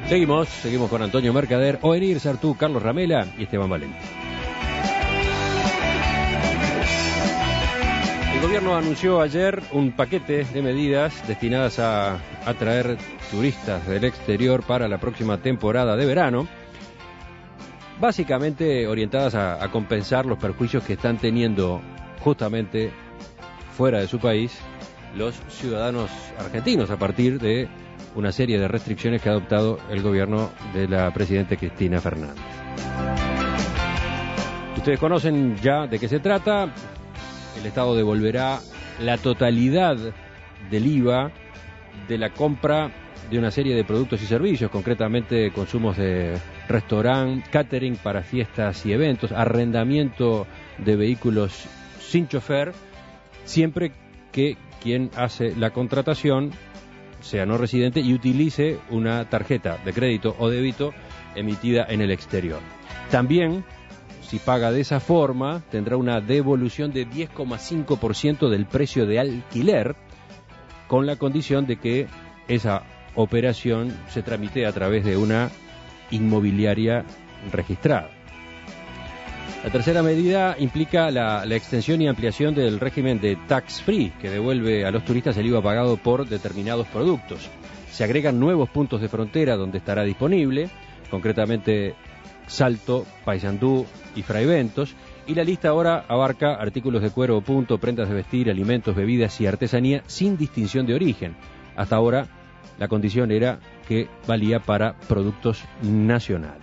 Seguimos con Antonio Mercader, Oenir Sartú, Carlos Ramela y Esteban Valente. El gobierno anunció ayer un paquete de medidas destinadas a atraer turistas del exterior para la próxima temporada de verano, básicamente orientadas a compensar los perjuicios que están teniendo justamente fuera de su país los ciudadanos argentinos a partir de una serie de restricciones que ha adoptado el gobierno de la presidenta Cristina Fernández. Ustedes conocen ya de qué se trata. El Estado devolverá la totalidad del IVA de la compra de una serie de productos y servicios, concretamente consumos de restaurante, catering para fiestas y eventos, arrendamiento de vehículos sin chofer, siempre que quien hace la contratación sea no residente y utilice una tarjeta de crédito o débito emitida en el exterior. También, si paga de esa forma, tendrá una devolución de 10,5% del precio de alquiler, con la condición de que esa operación se tramite a través de una inmobiliaria registrada. La tercera medida implica la extensión y ampliación del régimen de tax free, que devuelve a los turistas el IVA pagado por determinados productos. Se agregan nuevos puntos de frontera donde estará disponible, concretamente Salto, Paysandú y Fraiventos, y la lista ahora abarca artículos de cuero o punto, prendas de vestir, alimentos, bebidas y artesanía sin distinción de origen. Hasta ahora la condición era que valía para productos nacionales.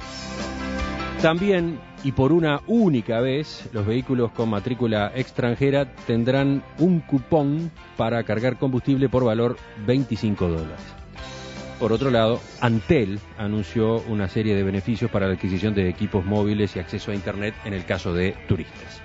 También, y por una única vez, los vehículos con matrícula extranjera tendrán un cupón para cargar combustible por valor $25. Por otro lado, Antel anunció una serie de beneficios para la adquisición de equipos móviles y acceso a Internet en el caso de turistas.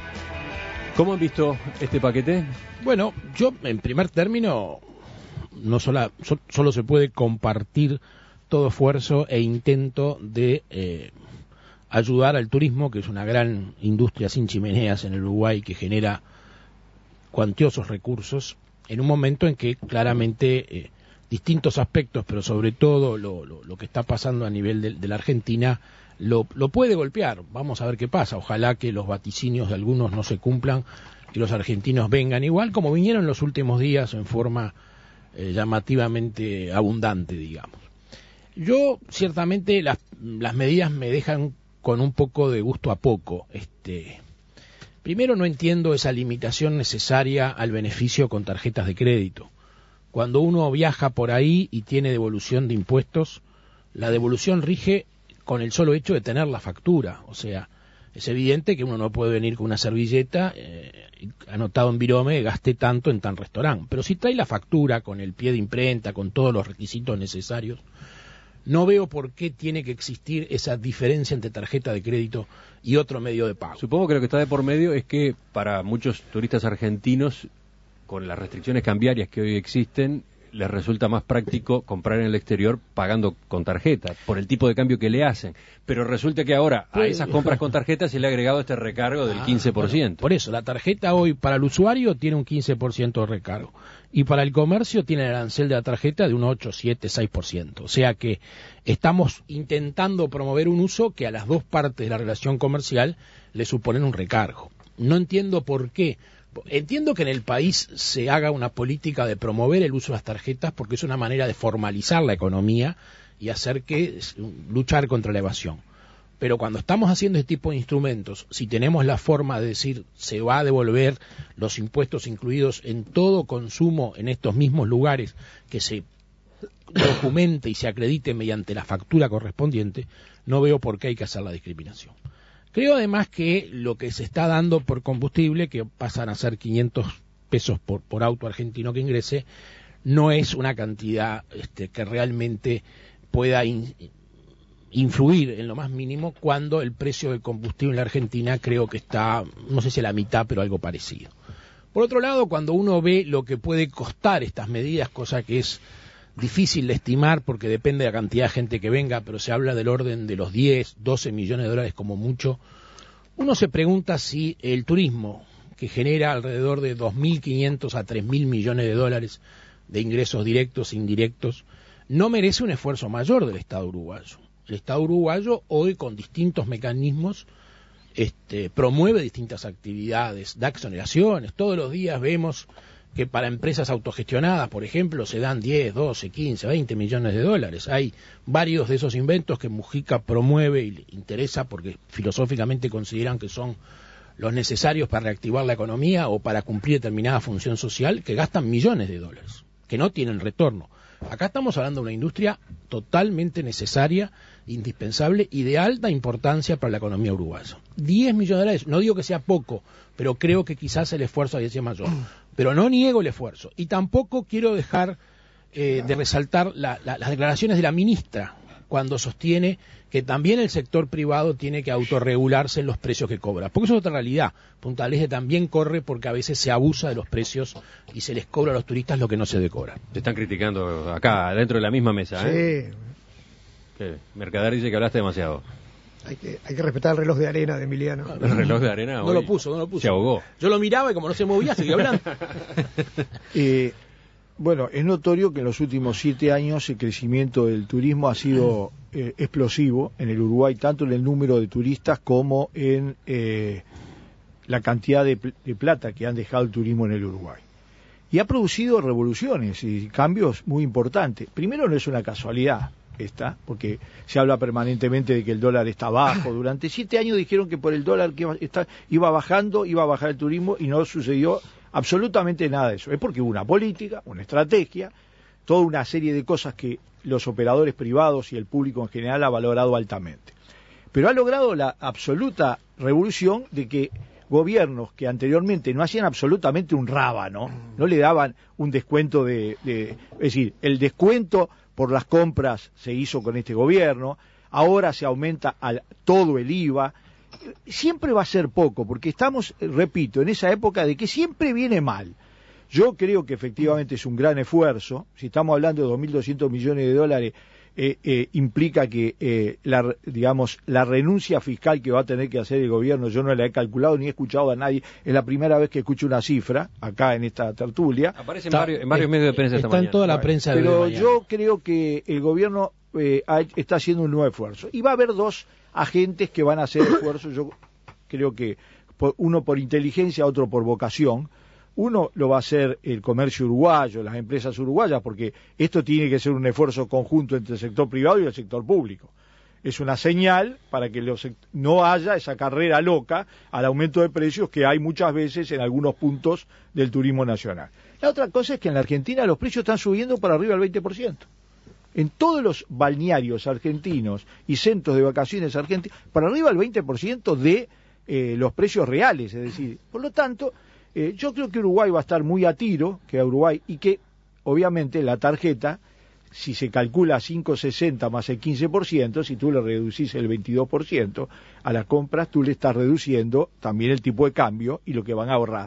¿Cómo han visto este paquete? Bueno, yo en primer término no solo se puede compartir todo esfuerzo e intento de ayudar al turismo, que es una gran industria sin chimeneas en el Uruguay que genera cuantiosos recursos, en un momento en que claramente distintos aspectos, pero sobre todo lo que está pasando a nivel de la Argentina, lo puede golpear. Vamos a ver qué pasa. Ojalá que los vaticinios de algunos no se cumplan y los argentinos vengan igual como vinieron en los últimos días en forma llamativamente abundante, digamos. Yo, ciertamente, las medidas me dejan con un poco de gusto a poco. Primero, no entiendo esa limitación necesaria al beneficio con tarjetas de crédito. Cuando uno viaja por ahí y tiene devolución de impuestos, la devolución rige con el solo hecho de tener la factura. O sea, es evidente que uno no puede venir con una servilleta anotado en virome, gasté tanto en tan restaurante. Pero si trae la factura con el pie de imprenta, con todos los requisitos necesarios, no veo por qué tiene que existir esa diferencia entre tarjeta de crédito y otro medio de pago. Supongo que lo que está de por medio es que para muchos turistas argentinos, con las restricciones cambiarias que hoy existen, les resulta más práctico comprar en el exterior pagando con tarjeta, por el tipo de cambio que le hacen. Pero resulta que ahora a esas compras con tarjeta se le ha agregado este recargo del 15%. Bueno, por eso, la tarjeta hoy para el usuario tiene un 15% de recargo. Y para el comercio tiene el arancel de la tarjeta de un 8, 7, 6%. O sea que estamos intentando promover un uso que a las dos partes de la relación comercial le suponen un recargo. No entiendo por qué. Entiendo que en el país se haga una política de promover el uso de las tarjetas porque es una manera de formalizar la economía y hacer que luchar contra la evasión. Pero cuando estamos haciendo este tipo de instrumentos, si tenemos la forma de decir se va a devolver los impuestos incluidos en todo consumo en estos mismos lugares, que se documente y se acredite mediante la factura correspondiente, no veo por qué hay que hacer la discriminación. Creo además que lo que se está dando por combustible, que pasan a ser 500 pesos por auto argentino que ingrese, no es una cantidad que realmente pueda influir en lo más mínimo cuando el precio del combustible en la Argentina creo que está, no sé si a la mitad, pero algo parecido. Por otro lado, cuando uno ve lo que puede costar estas medidas, cosa que es difícil de estimar porque depende de la cantidad de gente que venga, pero se habla del orden de los 10, 12 millones de dólares como mucho, uno se pregunta si el turismo, que genera alrededor de 2.500 a 3.000 millones de dólares de ingresos directos e indirectos, no merece un esfuerzo mayor del Estado uruguayo. El Estado uruguayo hoy con distintos mecanismos promueve distintas actividades, da exoneraciones. Todos los días vemos que para empresas autogestionadas, por ejemplo, se dan 10, 12, 15, 20 millones de dólares. Hay varios de esos inventos que Mujica promueve y le interesa porque filosóficamente consideran que son los necesarios para reactivar la economía o para cumplir determinada función social, que gastan millones de dólares, que no tienen retorno. Acá estamos hablando de una industria totalmente necesaria, indispensable y de alta importancia para la economía uruguaya. 10 millones de dólares, no digo que sea poco, pero creo que quizás el esfuerzo haya sido mayor. Pero no niego el esfuerzo. Y tampoco quiero dejar de resaltar las declaraciones de la ministra, cuando sostiene que también el sector privado tiene que autorregularse en los precios que cobra. Porque eso es otra realidad. Punta del Este también corre porque a veces se abusa de los precios y se les cobra a los turistas lo que no se debe cobrar. Te están criticando acá, dentro de la misma mesa, ¿eh? Sí. ¿Qué? Mercader dice que hablaste demasiado. Hay que respetar el reloj de arena de Emiliano. ¿El reloj de arena? No lo puso. Se ahogó. Yo lo miraba y como no se movía, seguía hablando. Bueno, es notorio que en los últimos 7 años el crecimiento del turismo ha sido explosivo en el Uruguay, tanto en el número de turistas como en la cantidad de plata que han dejado el turismo en el Uruguay. Y ha producido revoluciones y cambios muy importantes. Primero, no es una casualidad porque se habla permanentemente de que el dólar está bajo. Durante 7 años dijeron que por el dólar que iba bajando, iba a bajar el turismo y no sucedió absolutamente nada de eso. Es porque hubo una política, una estrategia, toda una serie de cosas que los operadores privados y el público en general ha valorado altamente. Pero ha logrado la absoluta revolución de que gobiernos que anteriormente no hacían absolutamente un rábano, no le daban un descuento es decir, el descuento por las compras se hizo con este gobierno, ahora se aumenta todo el IVA. Siempre va a ser poco, porque estamos, repito, en esa época de que siempre viene mal. Yo creo que efectivamente es un gran esfuerzo. Si estamos hablando de 2.200 millones de dólares, implica que la renuncia fiscal que va a tener que hacer el gobierno, yo no la he calculado ni he escuchado a nadie, es la primera vez que escucho una cifra acá en esta tertulia. Aparece en varios medios de prensa esta mañana. Está en toda la prensa. Pero yo creo que el gobierno está haciendo un nuevo esfuerzo. Y va a haber 2 agentes que van a hacer esfuerzo, yo creo que uno por inteligencia, otro por vocación. Uno lo va a hacer el comercio uruguayo, las empresas uruguayas, porque esto tiene que ser un esfuerzo conjunto entre el sector privado y el sector público. Es una señal para que no haya esa carrera loca al aumento de precios que hay muchas veces en algunos puntos del turismo nacional. La otra cosa es que en la Argentina los precios están subiendo por arriba del 20%. En todos los balnearios argentinos y centros de vacaciones argentinos, para arriba del 20% de los precios reales. Es decir, por lo tanto, yo creo que Uruguay va a estar muy a tiro, y que obviamente la tarjeta, si se calcula 5,60 más el 15%, si tú le reducís el 22% a las compras, tú le estás reduciendo también el tipo de cambio y lo que van a ahorrar.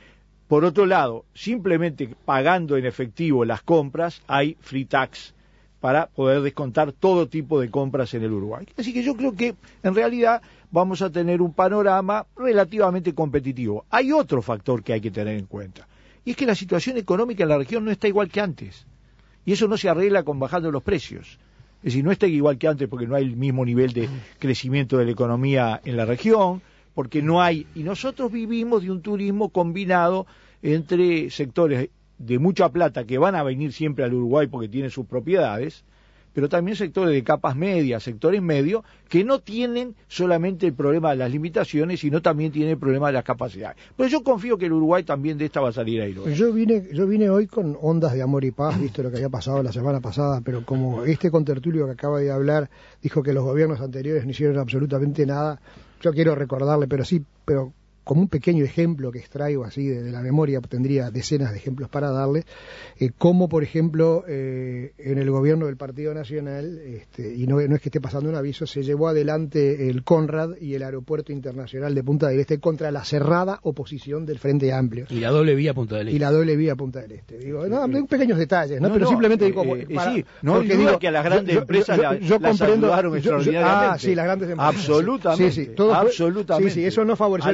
Por otro lado, simplemente pagando en efectivo las compras, hay free tax para poder descontar todo tipo de compras en el Uruguay. Así que yo creo que en realidad vamos a tener un panorama relativamente competitivo. Hay otro factor que hay que tener en cuenta, y es que la situación económica en la región no está igual que antes, y eso no se arregla con bajando los precios. Es decir, no está igual que antes porque no hay el mismo nivel de crecimiento de la economía en la región, porque no hay, y nosotros vivimos de un turismo combinado entre sectores de mucha plata que van a venir siempre al Uruguay porque tienen sus propiedades, pero también sectores de capas medias, sectores medios, que no tienen solamente el problema de las limitaciones, sino también tienen el problema de las capacidades. Pero yo confío que el Uruguay también de esta va a salir airoso. Yo vine hoy con ondas de amor y paz, visto lo que había pasado la semana pasada, pero como este contertulio que acaba de hablar dijo que los gobiernos anteriores no hicieron absolutamente nada, yo quiero recordarle, pero como un pequeño ejemplo que extraigo así de la memoria, tendría decenas de ejemplos para darle, como por ejemplo en el gobierno del Partido Nacional, y no es que esté pasando un aviso, se llevó adelante el Conrad y el Aeropuerto Internacional de Punta del Este contra la cerrada oposición del Frente Amplio. Y la doble vía Punta del Este. Digo, pequeños detalles, ¿no? Pero simplemente digo... porque digo que a las grandes empresas las ayudaron extraordinariamente. Sí, las grandes empresas. Absolutamente. Sí, absolutamente. Sí, eso no favoreció al turismo.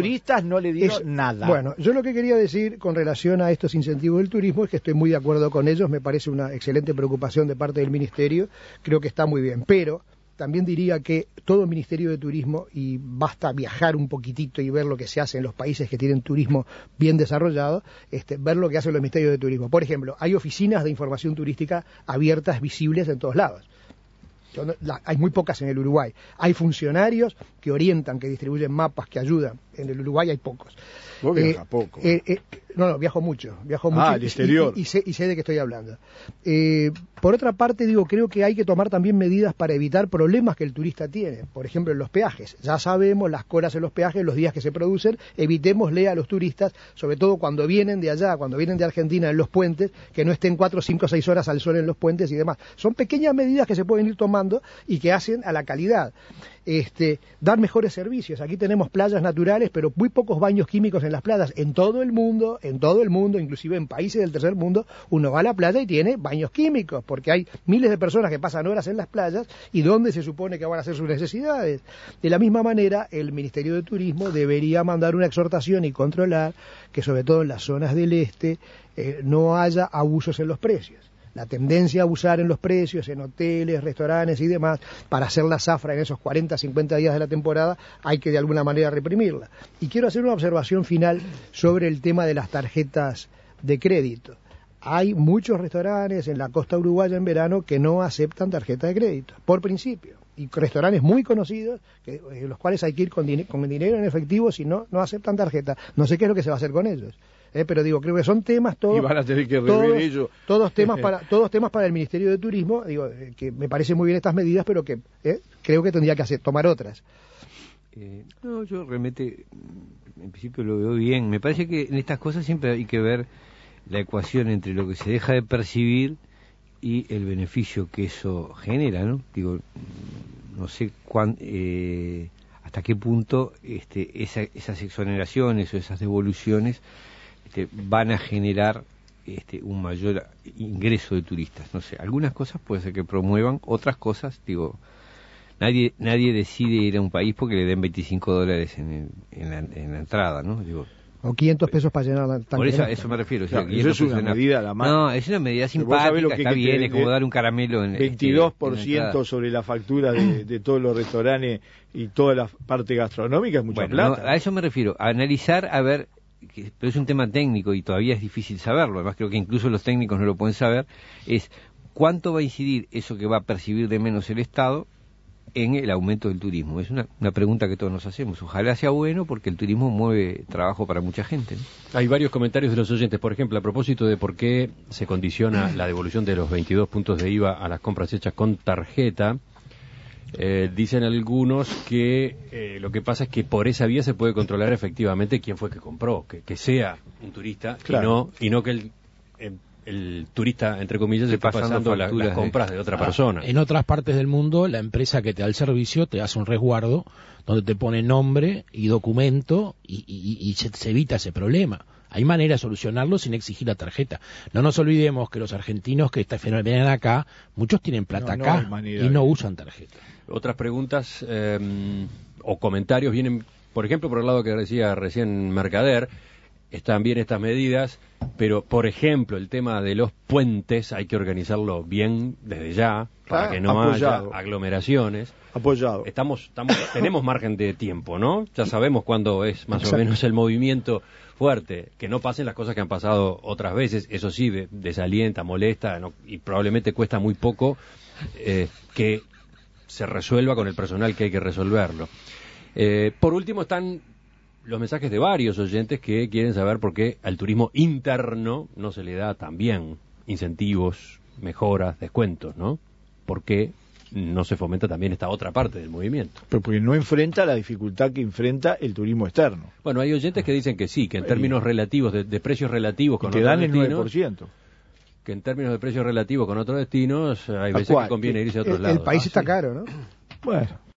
turistas no le dieron nada. Bueno, yo lo que quería decir con relación a estos incentivos del turismo es que estoy muy de acuerdo con ellos, me parece una excelente preocupación de parte del Ministerio, creo que está muy bien, pero también diría que todo Ministerio de Turismo, y basta viajar un poquitito y ver lo que se hace en los países que tienen turismo bien desarrollado, ver lo que hacen los Ministerios de Turismo. Por ejemplo, hay oficinas de información turística abiertas, visibles en todos lados. Hay muy pocas en el Uruguay. Hay funcionarios que orientan, que distribuyen mapas, que ayudan. En el Uruguay hay pocos. Vos viajas poco. No, viajo mucho. Al exterior. Y sé de qué estoy hablando. Por otra parte, creo que hay que tomar también medidas para evitar problemas que el turista tiene. Por ejemplo, en los peajes. Ya sabemos las colas en los peajes, los días que se producen. Evitémosle a los turistas, sobre todo cuando vienen de allá, cuando vienen de Argentina en los puentes, que no estén 4, 5, 6 horas al sol en los puentes y demás. Son pequeñas medidas que se pueden ir tomando y que hacen a la calidad. Dar mejores servicios. Aquí tenemos playas naturales, pero muy pocos baños químicos en las playas. En todo el mundo, inclusive en países del tercer mundo, uno va a la playa y tiene baños químicos, porque hay miles de personas que pasan horas en las playas y donde se supone que van a hacer sus necesidades. De la misma manera, el Ministerio de Turismo debería mandar una exhortación y controlar que, sobre todo en las zonas del este, no haya abusos en los precios. La tendencia a abusar en los precios, en hoteles, restaurantes y demás, para hacer la zafra en esos 40, 50 días de la temporada, hay que de alguna manera reprimirla. Y quiero hacer una observación final sobre el tema de las tarjetas de crédito. Hay muchos restaurantes en la costa uruguaya en verano que no aceptan tarjeta de crédito, por principio. Y restaurantes muy conocidos, los cuales hay que ir con dinero en efectivo, si no, no aceptan tarjeta. No sé qué es lo que se va a hacer con ellos. Pero creo que son temas todos. Y van a tener que rever ellos. Todos temas para el Ministerio de Turismo. Que me parecen muy bien estas medidas, pero que creo que tendría que tomar otras. No, yo realmente, en principio lo veo bien. Me parece que en estas cosas siempre hay que ver la ecuación entre lo que se deja de percibir y el beneficio que eso genera, ¿no? No sé hasta qué punto esas exoneraciones o esas devoluciones van a generar un mayor ingreso de turistas. No sé, algunas cosas puede ser que promuevan, otras cosas, nadie decide ir a un país porque le den $25 en la entrada, ¿no? O 500 pesos para llenar la tanque. Por eso me refiero. Claro, eso es una medida a la mano. No, es una medida simpática, está bien, es como dar un caramelo en 22% sobre la factura de todos los restaurantes y toda la parte gastronómica es mucha plata. No, a eso me refiero, a analizar, a ver, pero es un tema técnico y todavía es difícil saberlo, además creo que incluso los técnicos no lo pueden saber, es cuánto va a incidir eso que va a percibir de menos el Estado en el aumento del turismo. Es una pregunta que todos nos hacemos. Ojalá sea bueno porque el turismo mueve trabajo para mucha gente, ¿no? Hay varios comentarios de los oyentes, por ejemplo, a propósito de por qué se condiciona la devolución de los 22 puntos de IVA a las compras hechas con tarjeta. Dicen algunos que lo que pasa es que por esa vía se puede controlar efectivamente quién fue que compró, que sea un turista, claro, y no que el turista, entre comillas, se está pasando las compras de otra persona. En otras partes del mundo, la empresa que te da el servicio te hace un resguardo donde te pone nombre y documento y se evita ese problema. Hay manera de solucionarlo sin exigir la tarjeta. No nos olvidemos que los argentinos que vienen acá, muchos tienen plata acá y no usan tarjeta. Otras preguntas o comentarios vienen, por ejemplo, por el lado que decía recién Mercader. Están bien estas medidas, pero, por ejemplo, el tema de los puentes hay que organizarlo bien desde ya, para que no haya aglomeraciones. Apoyado. Tenemos margen de tiempo, ¿no? Ya sabemos cuándo es más o menos el movimiento fuerte. Que no pasen las cosas que han pasado otras veces, eso sí, desalienta, molesta, y probablemente cuesta muy poco que se resuelva con el personal que hay que resolverlo. Por último están los mensajes de varios oyentes que quieren saber por qué al turismo interno no se le da también incentivos, mejoras, descuentos, ¿no? ¿Por qué no se fomenta también esta otra parte del movimiento? Pero porque no enfrenta la dificultad que enfrenta el turismo externo. Bueno, hay oyentes que dicen que sí, que en términos relativos, de precios relativos con otros destinos... Que dan el 9%. Que en términos de precios relativos con otros destinos, hay veces que conviene irse a otros lados. El país está caro, ¿no? Bueno...